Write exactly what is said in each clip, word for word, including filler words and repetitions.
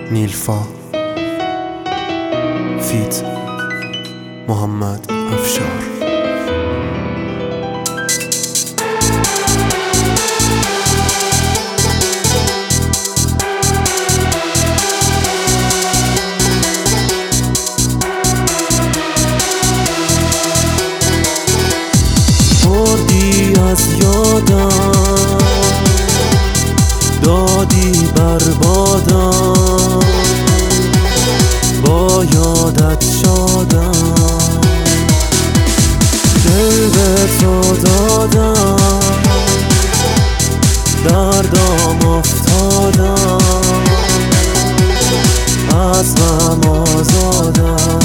نیلفا فیت محمد افشار. بردی از یادم، دادی بربادم، با یادت شادم، دل به تو دادم، دردام افتادم، از غم آزادم.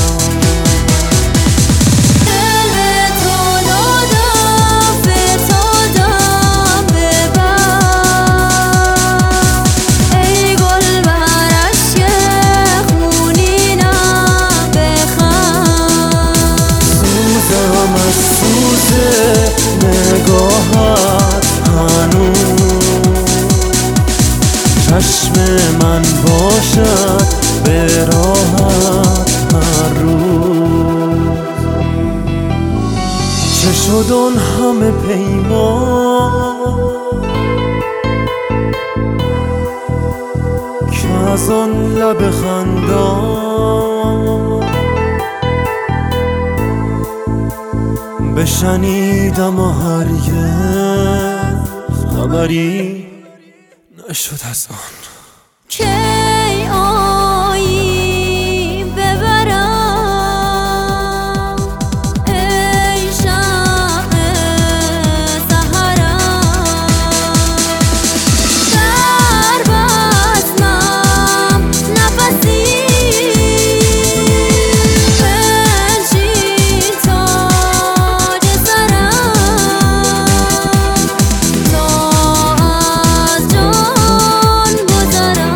نگاهت هنوز چشم من باشد به راحت هر روز. چه شد اون همه پیمان که از آن لب خندان بشنیدم و هرگز خبری نشد از آن. کی آیی ببرم ای شمع سحرم، در بزمم نفسی بنشین تاج سرم، تا از جان گذرم.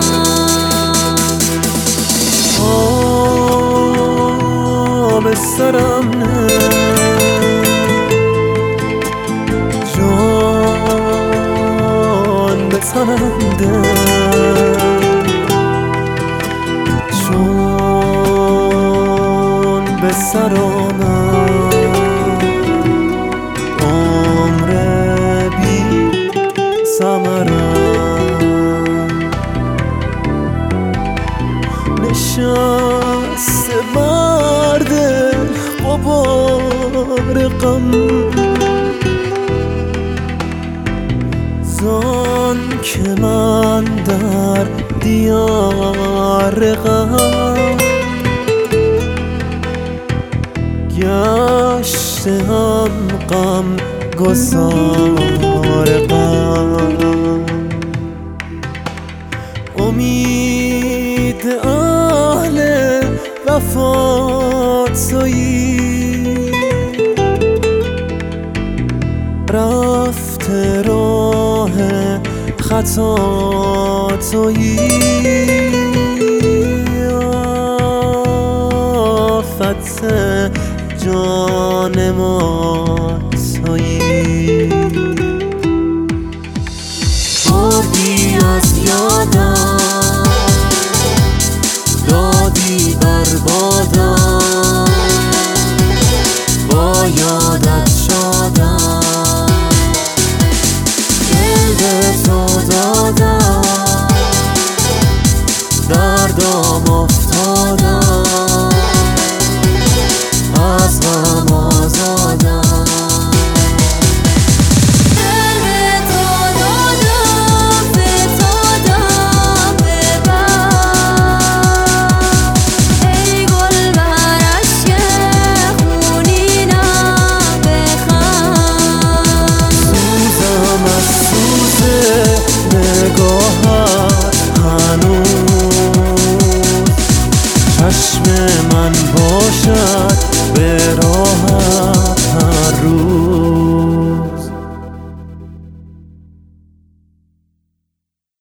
آب سرم نه، جان به تنم ده، چون به سر آمد عمر بی ثمرم. نشسته بر دل غبار غم، زان که من در دیار غم گشتم غم گسار غم. امید اهل وفا تویی، رفته راه خطا تویی، آفت جان ما تویی. بردی از یادم،